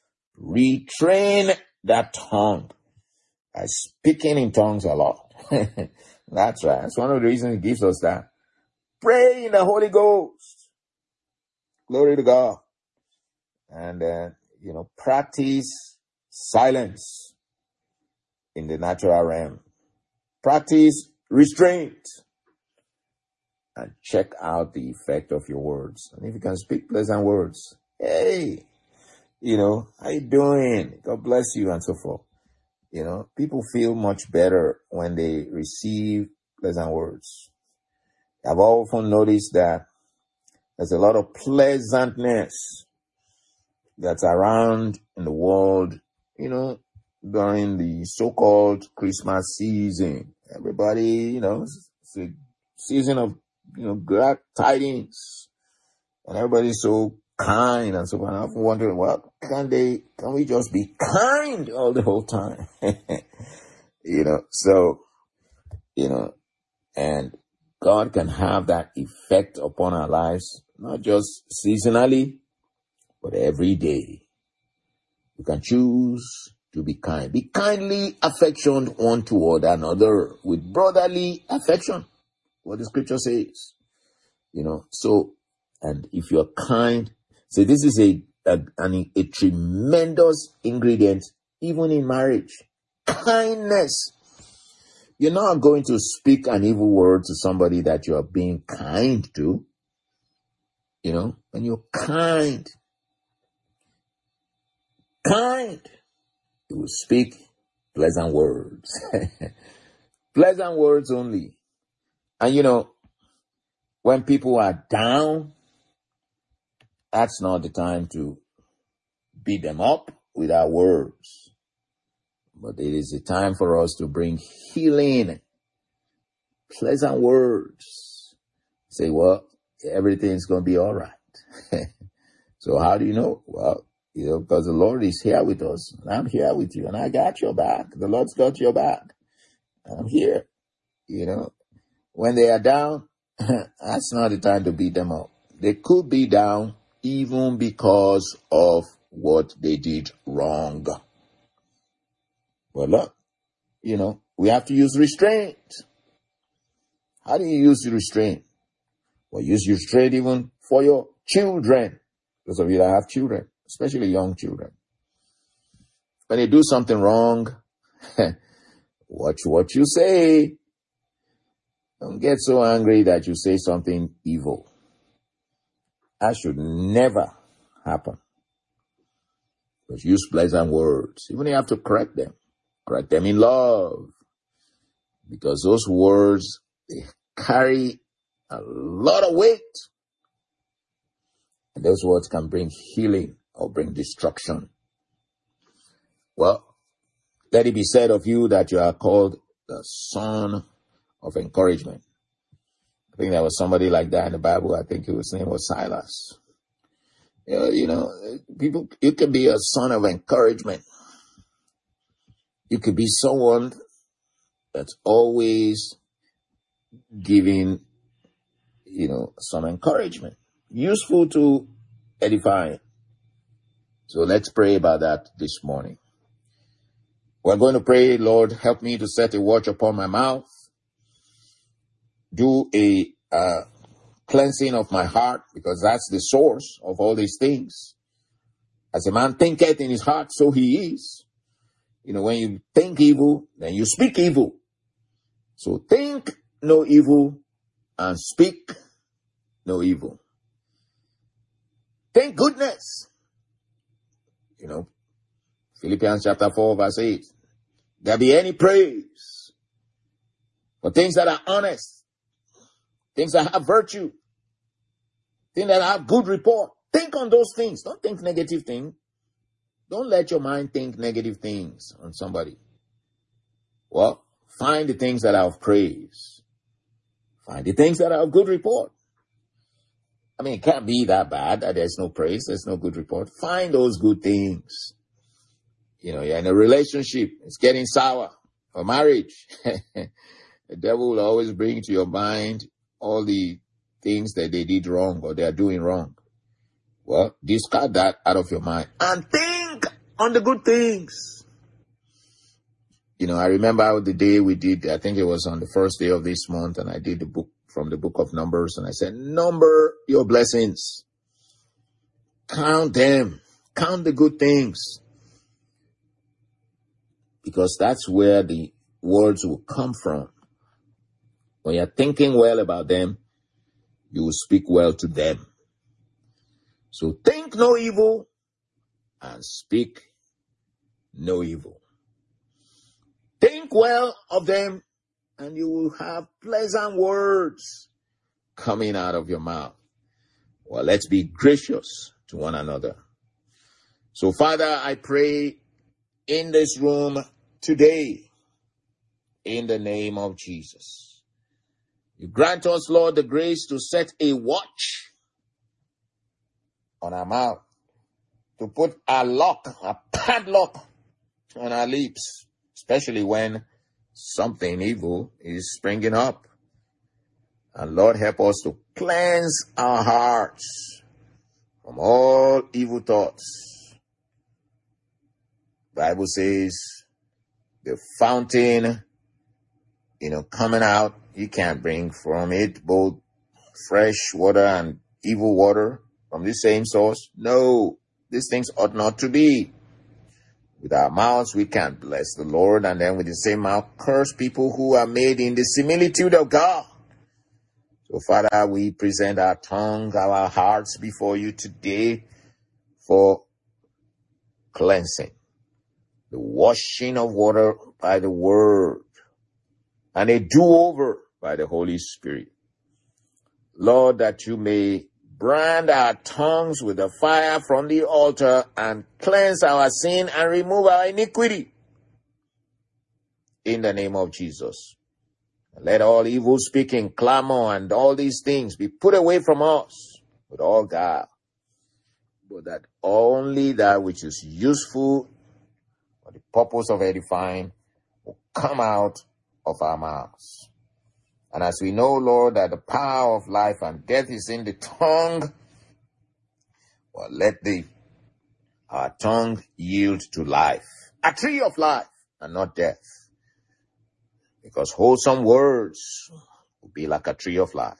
retrain that tongue by speaking in tongues a lot. That's right. That's one of the reasons He gives us that. Pray in the Holy Ghost. Glory to God. And, uh, you know, practice silence in the natural realm. Practice restraint. And check out the effect of your words. And if you can speak pleasant words, hey, you know, how you doing? God bless you, and so forth. You know, people feel much better when they receive pleasant words. I've often noticed that there's a lot of pleasantness that's around in the world, you know, during the so-called Christmas season. Everybody, you know, it's a season of, you know, glad tidings. And everybody's so kind and so on. I often wonder, well, can they, can we just be kind all the whole time? You know, so, you know, and God can have that effect upon our lives, not just seasonally, but every day. You can choose to be kind. Be kindly affectioned one toward another with brotherly affection. What the scripture says. You know, so, and if you're kind, so this is a, a, an, a tremendous ingredient, even in marriage. Kindness. You're not going to speak an evil word to somebody that you are being kind to. You know, when you're kind, kind, you will speak pleasant words. Pleasant words only. And you know, when people are down, that's not the time to beat them up with our words. But it is a time for us to bring healing, pleasant words. Say, well, everything's going to be all right. So how do you know? Well, you know, because the Lord is here with us. And I'm here with you. And I got your back. The Lord's got your back. And I'm here. You know, when they are down, that's not the time to beat them up. They could be down even because of what they did wrong. Well, look, you know, we have to use restraint. How do you use restraint? Well, use restraint even for your children. Those of you that have children, especially young children. When they do something wrong, watch what you say. Don't get so angry that you say something evil. That should never happen. But use pleasant words. Even if you have to correct them. Correct them in love. Because those words, they carry a lot of weight. And those words can bring healing or bring destruction. Well, let it be said of you that you are called the son of encouragement. I think there was somebody like that in the Bible. I think his name was Silas. You know, you know, people, you can be a son of encouragement. You could be someone that's always giving, you know, some encouragement. Useful to edify. So let's pray about that this morning. We're going to pray, Lord, help me to set a watch upon my mouth. Do a uh, cleansing of my heart, because that's the source of all these things. As a man thinketh in his heart, so he is. You know, when you think evil, then you speak evil. So think no evil and speak no evil. Think goodness. You know, Philippians chapter four, verse eight. There be any praise for things that are honest, things that have virtue, things that have good report. Think on those things. Don't think negative things. Don't let your mind think negative things on somebody. Well, find the things that are of praise. Find the things that are of good report. I mean, it can't be that bad that there's no praise, there's no good report. Find those good things. You know, you're in a relationship, it's getting sour for marriage. The devil will always bring to your mind all the things that they did wrong or they are doing wrong. Well, discard that out of your mind and think on the good things. You know, I remember the day we did, I think it was on the first day of this month, and I did the book from the book of Numbers, and I said, number your blessings. Count them. Count the good things. Because that's where the words will come from. When you're thinking well about them, you will speak well to them. So think no evil and speak no evil. Think well of them and you will have pleasant words coming out of your mouth. Well, let's be gracious to one another. So, Father, I pray in this room today, in the name of Jesus, you grant us, Lord, the grace to set a watch on our mouth, to put a lock, a padlock on our lips, especially when something evil is springing up. And Lord, help us to cleanse our hearts from all evil thoughts. The Bible says the fountain, you know, coming out, you can't bring from it both fresh water and evil water from the same source. No, these things ought not to be. With our mouths, we can't bless the Lord, and then with the same mouth, curse people who are made in the similitude of God. So, Father, we present our tongue, our hearts before you today for cleansing, the washing of water by the word, and a do-over by the Holy Spirit. Lord, that you may brand our tongues with the fire from the altar and cleanse our sin and remove our iniquity. In the name of Jesus. Let all evil speaking, clamor, and all these things be put away from us with all God. But that only that which is useful for the purpose of edifying will come out of our mouths. And as we know, Lord, that the power of life and death is in the tongue, well, let the our tongue yield to life, a tree of life and not death. Because wholesome words will be like a tree of life.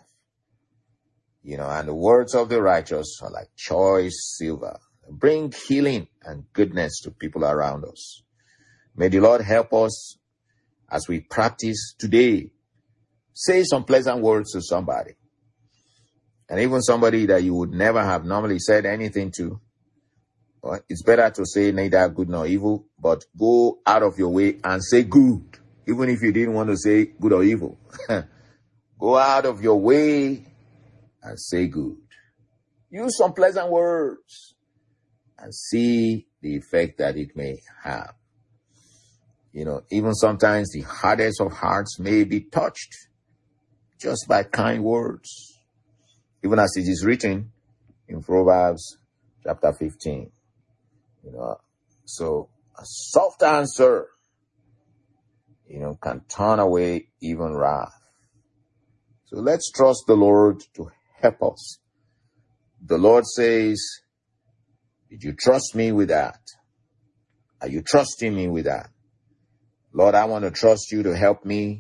You know, and the words of the righteous are like choice silver. Bring healing and goodness to people around us. May the Lord help us as we practice today. Say some pleasant words to somebody. And even somebody that you would never have normally said anything to. Well, it's better to say neither good nor evil, but go out of your way and say good. Even if you didn't want to say good or evil. Go out of your way and say good. Use some pleasant words and see the effect that it may have. You know, even sometimes the hardest of hearts may be touched just by kind words. Even as it is written in Proverbs chapter fifteen. You know, so a soft answer, you know, can turn away even wrath. So let's trust the Lord to help us. The Lord says, did you trust me with that? Are you trusting me with that? Lord, I want to trust you to help me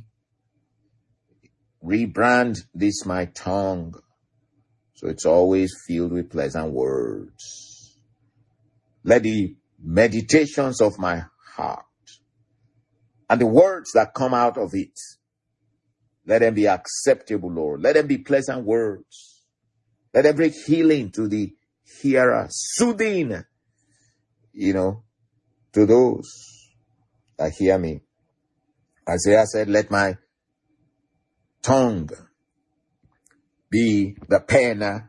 rebrand this my tongue so it's always filled with pleasant words. Let the meditations of my heart and the words that come out of it, let them be acceptable, Lord. Let them be pleasant words. Let them bring healing to the hearer, soothing, you know, to those that hear me. Isaiah said, let my tongue be the pen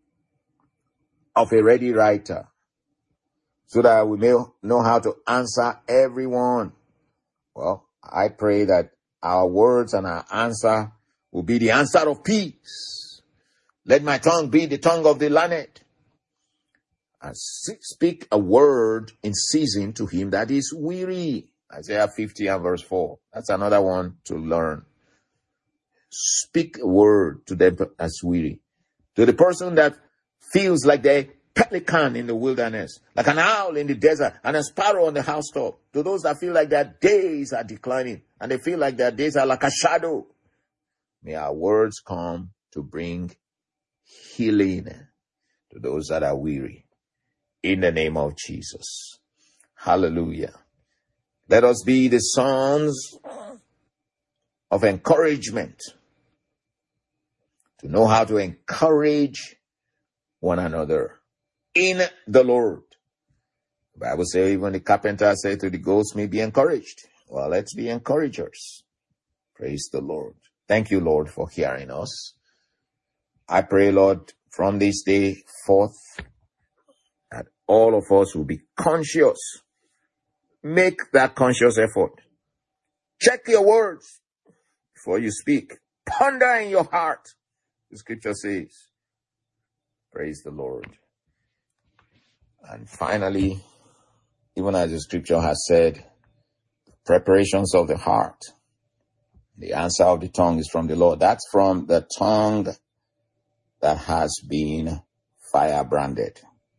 of a ready writer, so that we may know how to answer everyone. Well, I pray that our words and our answer will be the answer of peace. Let my tongue be the tongue of the learned, and speak a word in season to him that is weary. Isaiah fifty and verse four. That's another one to learn. Speak a word to them as weary. To the person that feels like a pelican in the wilderness, like an owl in the desert, and a sparrow on the housetop. To those that feel like their days are declining, and they feel like their days are like a shadow. May our words come to bring healing to those that are weary. In the name of Jesus. Hallelujah. Let us be the sons of encouragement, to know how to encourage one another in the Lord. The Bible says even the carpenter said to the goldsmith, be encouraged. Well, let's be encouragers. Praise the Lord. Thank you, Lord, for hearing us. I pray, Lord, from this day forth, that all of us will be conscious. Make that conscious effort. Check your words before you speak. Ponder in your heart. The scripture says, praise the Lord. And finally, even as the scripture has said, preparations of the heart. The answer of the tongue is from the Lord. That's from the tongue that has been fire branded.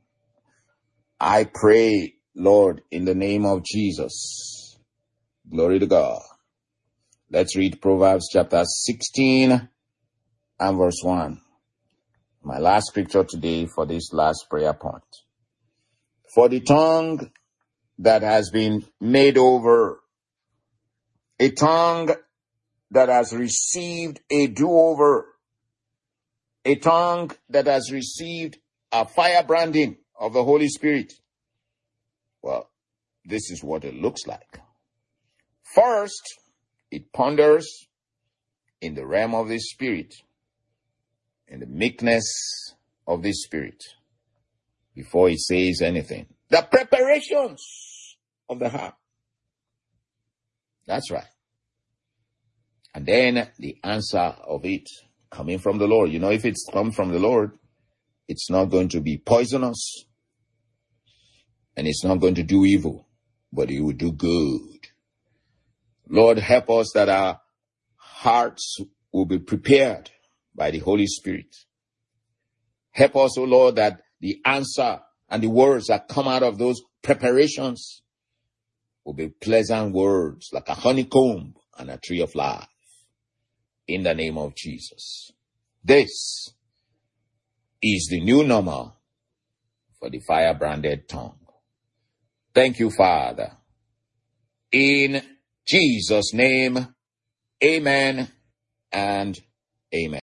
I pray, Lord, in the name of Jesus. Glory to God. Let's read Proverbs chapter sixteen and verse one. My last scripture today for this last prayer point. For the tongue that has been made over, a tongue that has received a do-over, a tongue that has received a fire branding of the Holy Spirit. Well, this is what it looks like. First, it ponders in the realm of the Spirit, in the meekness of the Spirit, before it says anything. The preparations of the heart. That's right. And then the answer of it coming from the Lord. You know, if it's come from the Lord, it's not going to be poisonous, and it's not going to do evil, but it will do good. Lord, help us that our hearts will be prepared by the Holy Spirit. Help us, O Lord, that the answer and the words that come out of those preparations will be pleasant words, like a honeycomb and a tree of life. In the name of Jesus. This is the new normal for the fire-branded tongue. Thank you, Father. In Jesus' name, amen and amen.